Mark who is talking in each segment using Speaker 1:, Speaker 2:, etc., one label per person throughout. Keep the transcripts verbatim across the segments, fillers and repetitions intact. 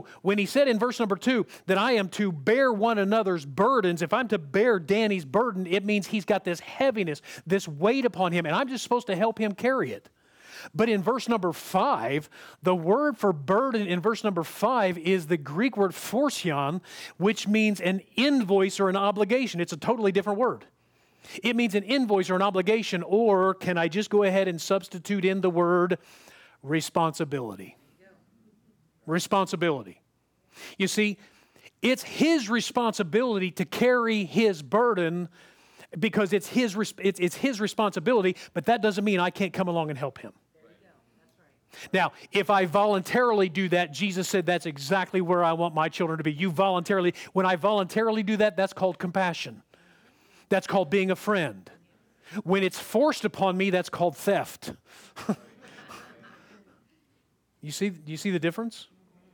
Speaker 1: when he said in verse number two that I am to bear one another's burdens, if I'm to bear Danny's burden, it means he's got this heaviness, this weight upon him, and I'm just supposed to help him carry it. But in verse number five, the word for burden in verse number five is the Greek word phorsion, which means an invoice or an obligation. It's a totally different word. It means an invoice or an obligation, or can I just go ahead and substitute in the word responsibility? Responsibility. You see, it's his responsibility to carry his burden because it's his, it's, it's his responsibility, but that doesn't mean I can't come along and help him. Now, if I voluntarily do that, Jesus said that's exactly where I want my children to be. You voluntarily, when I voluntarily do that, that's called compassion. That's called being a friend. When it's forced upon me, that's called theft. You see, you see the difference?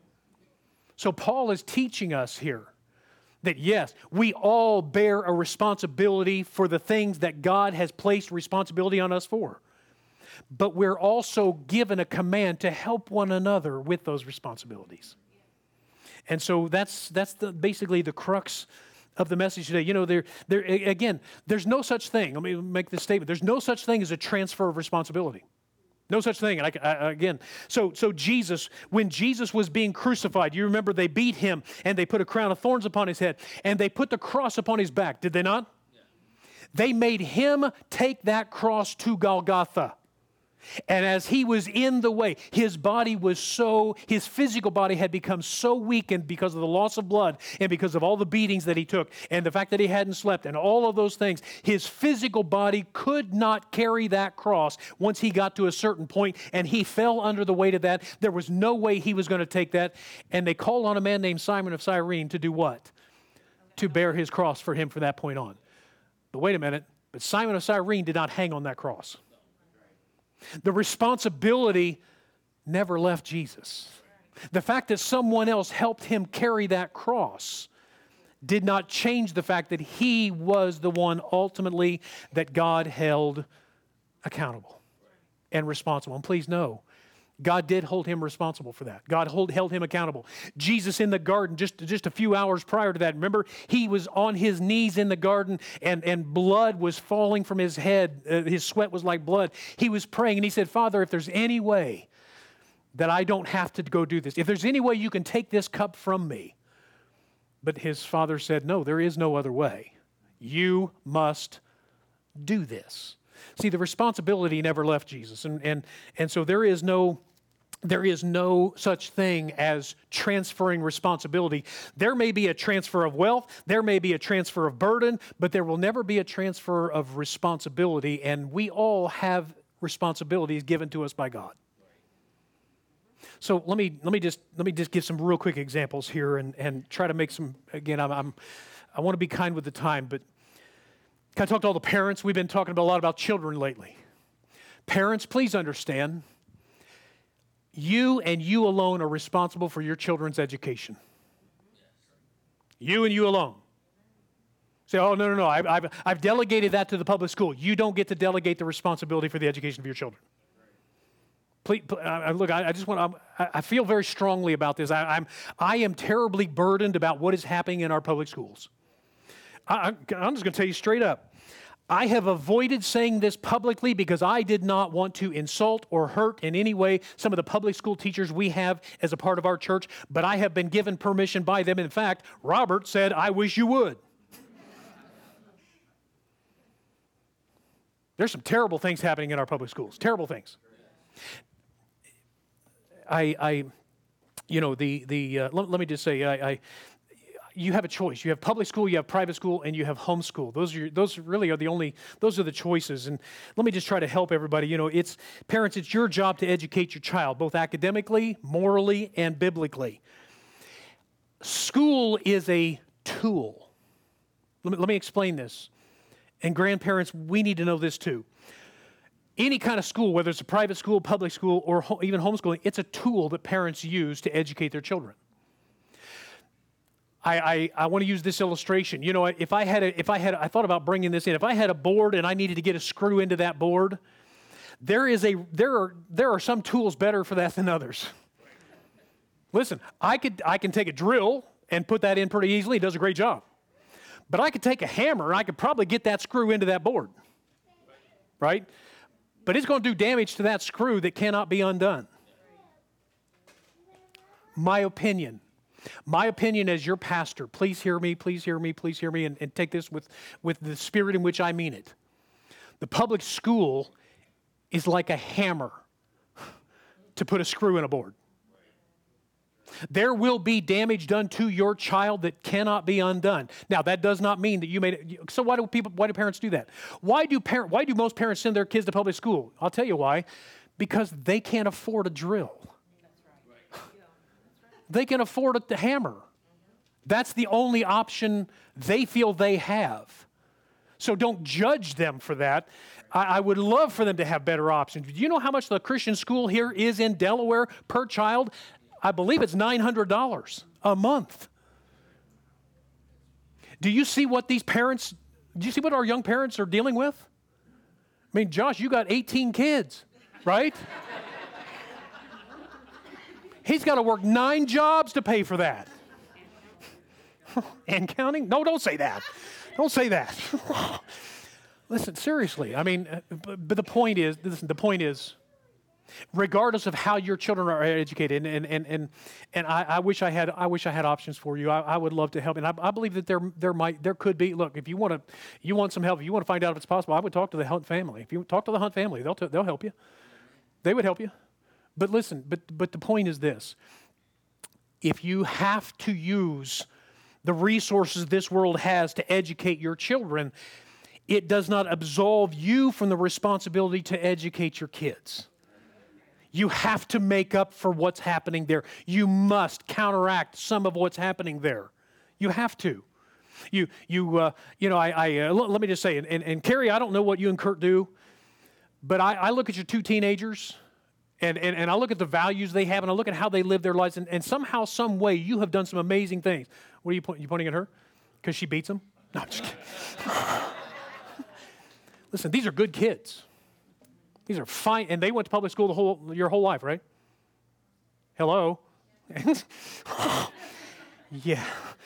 Speaker 1: So Paul is teaching us here that yes, we all bear a responsibility for the things that God has placed responsibility on us for. But we're also given a command to help one another with those responsibilities. And so that's that's the, basically the crux of the message today. You know, there, there again, there's no such thing. Let me make this statement. There's no such thing as a transfer of responsibility. No such thing. And I, I, again, so so Jesus, when Jesus was being crucified, you remember they beat him and they put a crown of thorns upon his head and they put the cross upon his back. Did they not? Yeah. They made him take that cross to Golgotha. And as he was in the way, his body was so, his physical body had become so weakened because of the loss of blood and because of all the beatings that he took and the fact that he hadn't slept and all of those things. His physical body could not carry that cross once he got to a certain point, and he fell under the weight of that. There was no way he was going to take that. And they called on a man named Simon of Cyrene to do what? To bear his cross for him from that point on. But wait a minute. But Simon of Cyrene did not hang on that cross. The responsibility never left Jesus. The fact that someone else helped him carry that cross did not change the fact that he was the one ultimately that God held accountable and responsible. And please know, God did hold him responsible for that. God hold, held him accountable. Jesus in the garden, just, just a few hours prior to that, remember, he was on his knees in the garden and, and blood was falling from his head. Uh, his sweat was like blood. He was praying and he said, Father, if there's any way that I don't have to go do this, if there's any way you can take this cup from me. But his father said, no, there is no other way. You must do this. See, the responsibility never left Jesus. And, and, and so there is no... There is no such thing as transferring responsibility. There may be a transfer of wealth, there may be a transfer of burden, but there will never be a transfer of responsibility, and we all have responsibilities given to us by God. So let me let me just let me just give some real quick examples here and, and try to make some, again, I'm, I'm I want to be kind with the time, but can I talk to all the parents? We've been talking about a lot about children lately. Parents, please understand, you and you alone are responsible for your children's education. You and you alone. Say, oh, no, no, no, I've, I've, I've delegated that to the public school. You don't get to delegate the responsibility for the education of your children. Please, uh, look, I, I just want to, I feel very strongly about this. I, I'm, I am terribly burdened about what is happening in our public schools. I, I'm just going to tell you straight up. I have avoided saying this publicly because I did not want to insult or hurt in any way some of the public school teachers we have as a part of our church, but I have been given permission by them. In fact, Robert said, I wish you would. There's some terrible things happening in our public schools, terrible things. I, I you know, the, the uh, let, let me just say, I, I you have a choice. You have public school, you have private school, and you have homeschool. Those are your, those really are the only, those are the choices. And let me just try to help everybody. You know, it's, parents, it's your job to educate your child, both academically, morally, and biblically. School is a tool. Let me, let me explain this. And grandparents, we need to know this too. Any kind of school, whether it's a private school, public school, or ho- even homeschooling, it's a tool that parents use to educate their children. I, I, I want to use this illustration. You know, if I had a, if I had, I thought about bringing this in. If I had a board and I needed to get a screw into that board, there is a, there are, there are some tools better for that than others. Listen, I could I can take a drill and put that in pretty easily. It does a great job. But I could take a hammer and I could probably get that screw into that board. Right? But it's going to do damage to that screw that cannot be undone. My opinion. My opinion as your pastor, please hear me, please hear me, please hear me, and, and take this with, with the spirit in which I mean it. The public school is like a hammer to put a screw in a board. There will be damage done to your child that cannot be undone. Now, that does not mean that you made it. So why do people? Why do parents do that? Why do parent? Why do most parents send their kids to public school? I'll tell you why. Because they can't afford a drill. They can afford a hammer. That's the only option they feel they have. So don't judge them for that. I, I would love for them to have better options. Do you know how much the Christian school here is in Delaware per child? I believe it's nine hundred dollars a month. Do you see what these parents, do you see what our young parents are dealing with? I mean, Josh, you got eighteen kids, right? He's got to work nine jobs to pay for that. And counting? No, don't say that. Don't say that. Listen, seriously. I mean, but, but the point is, listen, the point is, regardless of how your children are educated, and and and and I, I wish I had I wish I had options for you. I, I would love to help, and I, I believe that there there might there could be. Look, if you want to you want some help, if you want to find out if it's possible, I would talk to the Hunt family. If you talk to the Hunt family, they'll t- they'll help you. They would help you. But listen, but but the point is this: if you have to use the resources this world has to educate your children, it does not absolve you from the responsibility to educate your kids. You have to make up for what's happening there. You must counteract some of what's happening there. You have to. You, you, uh, you know, I, I uh, l- let me just say, and, and, and Carrie, I don't know what you and Kurt do, but I, I look at your two teenagers, and, and, and I look at the values they have, and I look at how they live their lives, and, and somehow, some way, you have done some amazing things. What are you, point, you pointing at her? Because she beats them? No, I'm just kidding. Listen, these are good kids. These are fine, and they went to public school the whole your whole life, right? Hello? Yeah.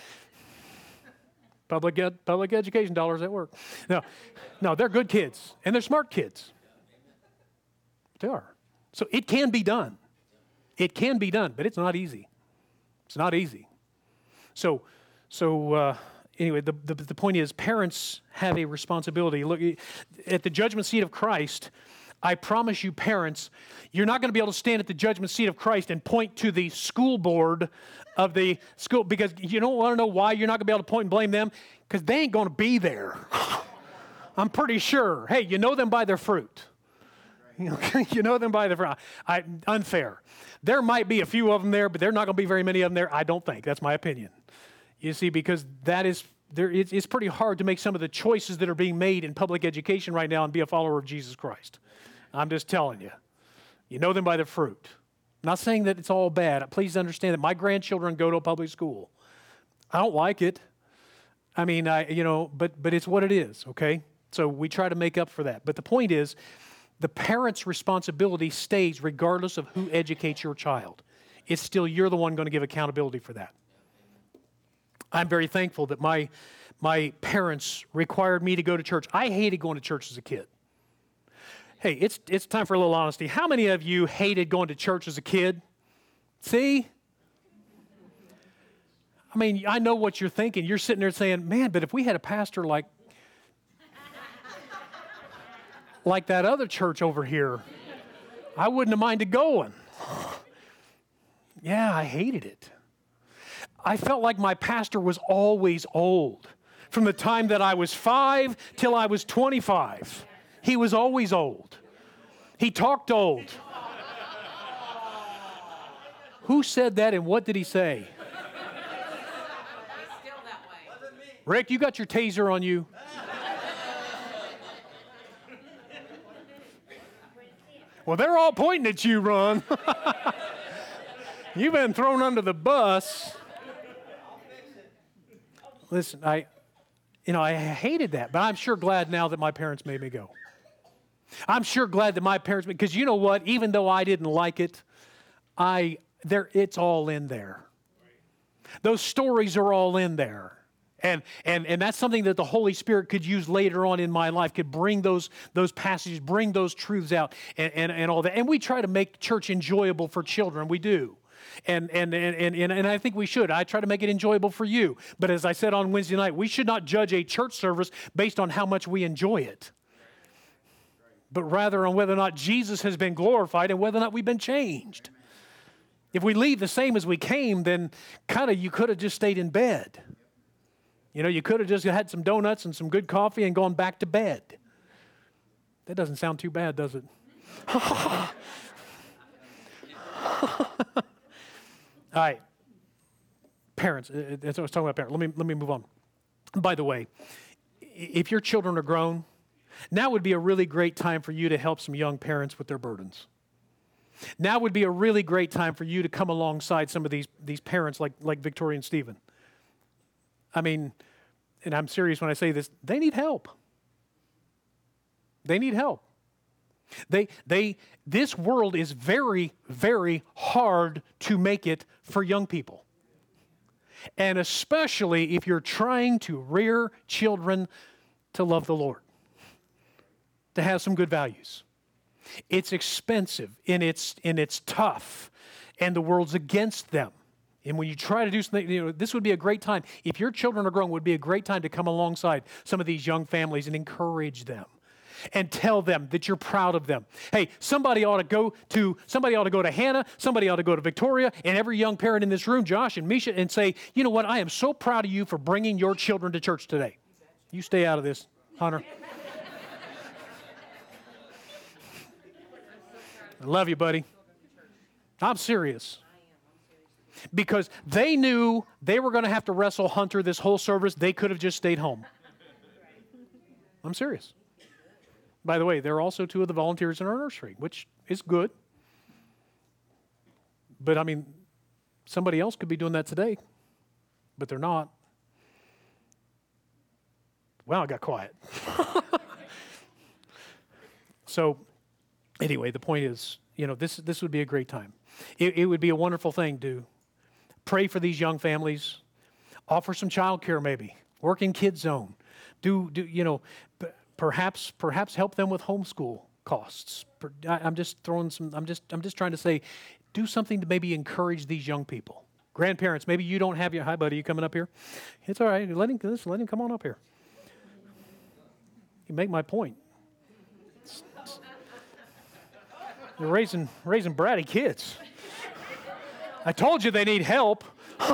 Speaker 1: Public ed, public education dollars at work. No, no, they're good kids, and they're smart kids. They are. So it can be done. It can be done, but it's not easy. It's not easy. So, so uh, anyway, the, the the point is, parents have a responsibility. Look, at the judgment seat of Christ, I promise you, parents, you're not going to be able to stand at the judgment seat of Christ and point to the school board of the school, because you don't want to know why you're not going to be able to point and blame them, because they ain't going to be there. I'm pretty sure. Hey, you know them by their fruit. You know them by their fruit. I, unfair. There might be a few of them there, but there are not going to be very many of them there, I don't think. That's my opinion. You see, because that is, there, it's, it's pretty hard to make some of the choices that are being made in public education right now and be a follower of Jesus Christ. I'm just telling you. You know them by their fruit. I'm not saying that it's all bad. Please understand that my grandchildren go to a public school. I don't like it. I mean, I you know, but but it's what it is, okay? So we try to make up for that. But the point is, the parent's responsibility stays regardless of who educates your child. It's still you're the one going to give accountability for that. I'm very thankful that my my parents required me to go to church. I hated going to church as a kid. Hey, it's it's time for a little honesty. How many of you hated going to church as a kid? See? I mean, I know what you're thinking. You're sitting there saying, man, but if we had a pastor like, like that other church over here, I wouldn't have minded going. Yeah, I hated it. I felt like my pastor was always old. From the time that I was five till I was twenty-five. He was always old. He talked old. Who said that and what did he say?
Speaker 2: Still that way.
Speaker 1: Rick, you got your taser on you. Well, they're all pointing at you, Ron. You've been thrown under the bus. Listen, I, you know, I hated that, but I'm sure glad now that my parents made me go. I'm sure glad that my parents, because you know what? Even though I didn't like it, I, There, it's all in there. Those stories are all in there. And, and, and that's something that the Holy Spirit could use later on in my life, could bring those, those passages, bring those truths out and, and, and all that. And we try to make church enjoyable for children. We do. And, and, and, and, and I think we should. I try to make it enjoyable for you. But as I said on Wednesday night, we should not judge a church service based on how much we enjoy it, but rather on whether or not Jesus has been glorified and whether or not we've been changed. If we leave the same as we came, then kind of you could have just stayed in bed. You know, you could have just had some donuts and some good coffee and gone back to bed. That doesn't sound too bad, does it? All right. Parents, that's what I was talking about parents. Let me, let me move on. By the way, if your children are grown, now would be a really great time for you to help some young parents with their burdens. Now would be a really great time for you to come alongside some of these, these parents like, like Victoria and Stephen. I mean, and I'm serious when I say this, they need help. They need help. They, they, this world is very, very hard to make it for young people. And especially if you're trying to rear children to love the Lord, to have some good values. It's expensive and it's, and it's tough, and the world's against them. And when you try to do something, you know, this would be a great time. If your children are grown, it would be a great time to come alongside some of these young families and encourage them and tell them that you're proud of them. Hey, somebody ought to go to somebody ought to go to Hannah, somebody ought to go to Victoria, and every young parent in this room, Josh and Misha, and say, you know what, I am so proud of you for bringing your children to church today. You stay out of this, Hunter. I love you, buddy. I'm serious. Because they knew they were going to have to wrestle Hunter this whole service. They could have just stayed home. I'm serious. By the way, they're also two of the volunteers in our nursery, which is good. But, I mean, somebody else could be doing that today, but they're not. Wow, it got quiet. So, anyway, the point is, you know, this, this would be a great time. It, it would be a wonderful thing to pray for these young families, offer some child care maybe, work in Kids Zone, do, do you know, p- perhaps perhaps help them with homeschool costs. Per, I, I'm just throwing some, I'm just I'm just trying to say, do something to maybe encourage these young people. Grandparents, maybe you don't have your, hi buddy, you coming up here? It's all right, let him, let him come on up here. You make my point. It's, it's, you're raising, raising bratty kids. I told you they need help.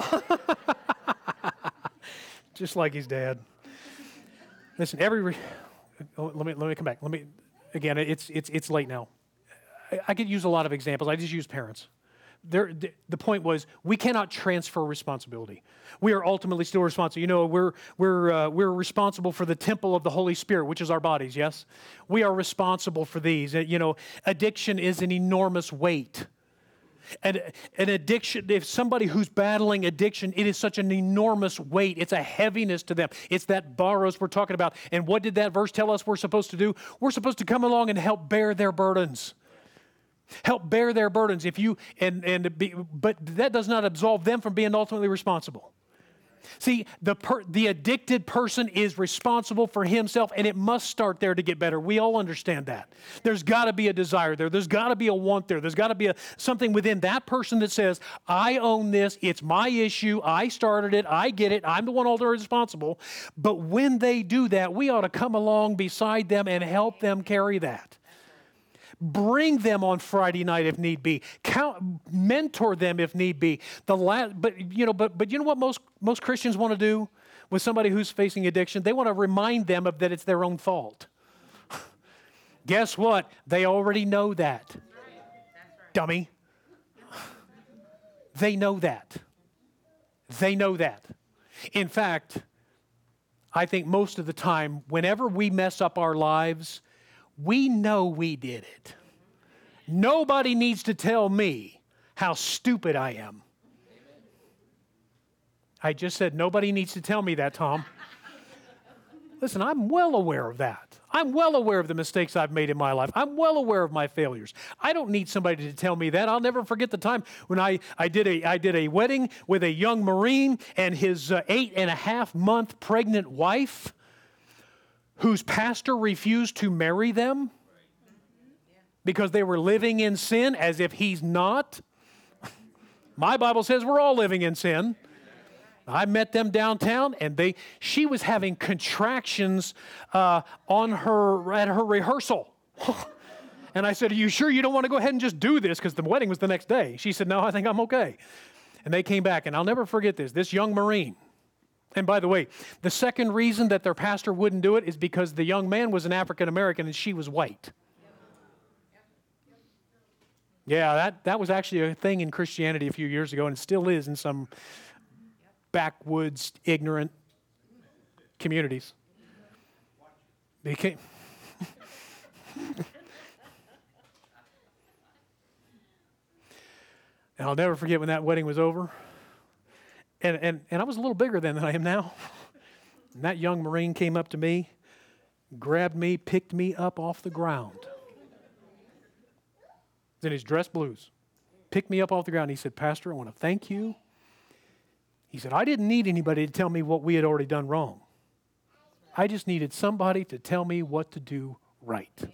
Speaker 1: Just like his dad. Listen, every re- oh, let me let me come back. Let me again. It's it's it's late now. I, I could use a lot of examples. I just use parents. There, the, the point was we cannot transfer responsibility. We are ultimately still responsible. You know, we're we're uh, we're responsible for the temple of the Holy Spirit, which is our bodies. Yes, we are responsible for these. Uh, you know, addiction is an enormous weight. And an addiction, if somebody who's battling addiction, it is such an enormous weight. It's a heaviness to them. It's that baros we're talking about. And what did that verse tell us we're supposed to do? We're supposed to come along and help bear their burdens. Help bear their burdens. If you and and be, but that does not absolve them from being ultimately responsible. See, the per, the addicted person is responsible for himself, and it must start there to get better. We all understand that. There's got to be a desire there. There's got to be a want there. There's got to be a, something within that person that says, I own this. It's my issue. I started it. I get it. I'm the one ultimately responsible. But when they do that, we ought to come along beside them and help them carry that. Bring them on Friday night if need be. Count, mentor them if need be. The last, but you know, but but you know what most most Christians want to do with somebody who's facing addiction? They want to remind them of that it's their own fault. Guess what? They already know that. That's right. That's right. Dummy. They know that. They know that. In fact, I think most of the time, whenever we mess up our lives, we know we did it. Nobody needs to tell me how stupid I am. I just said nobody needs to tell me that, Tom. Listen, I'm well aware of that. I'm well aware of the mistakes I've made in my life. I'm well aware of my failures. I don't need somebody to tell me that. I'll never forget the time when I, I, did, a, I did a wedding with a young Marine and his uh, eight and a half month pregnant wife whose pastor refused to marry them because they were living in sin as if he's not. My Bible says we're all living in sin. I met them downtown, and they she was having contractions uh, on her at her rehearsal. And I said, "Are you sure you don't want to go ahead and just do this?" Because the wedding was the next day. She said, "No, I think I'm okay." And they came back, and I'll never forget this. This young Marine. And by the way, the second reason that their pastor wouldn't do it is because the young man was an African American and she was white. Yeah, that, that was actually a thing in Christianity a few years ago, and it still is in some backwoods, ignorant communities. Became and I'll never forget when that wedding was over. And, and, and I was a little bigger then than I am now. And that young Marine came up to me, grabbed me, picked me up off the ground. In his dress blues, picked me up off the ground. He said, "Pastor, I want to thank you." He said, "I didn't need anybody to tell me what we had already done wrong. I just needed somebody to tell me what to do right." Amen.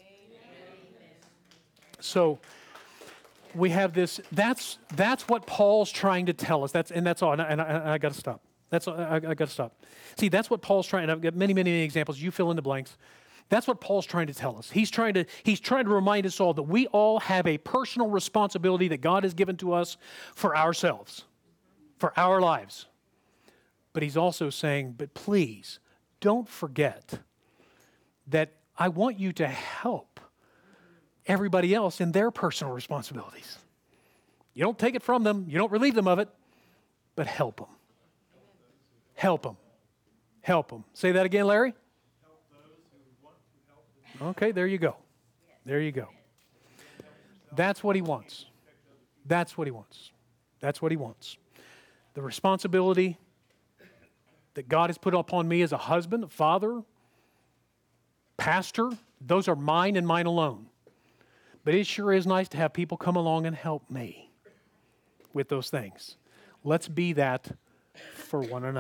Speaker 1: So we have this, that's that's what Paul's trying to tell us. That's and that's all. And I, and I, and I got to stop. That's I, I got to stop. See, that's what Paul's trying, and I've got many, many, many examples. You fill in the blanks. That's what Paul's trying to tell us. He's trying to, he's trying to remind us all that we all have a personal responsibility that God has given to us for ourselves, for our lives. But he's also saying, but please, don't forget that I want you to help everybody else in their personal responsibilities. You don't take it from them. You don't relieve them of it, but help them. Help them. Help them. Say that again, Larry. Okay, there you go. There you go. That's what he wants. That's what he wants. That's what he wants. The responsibility that God has put upon me as a husband, a father, pastor, those are mine and mine alone. But it sure is nice to have people come along and help me with those things. Let's be that for one another.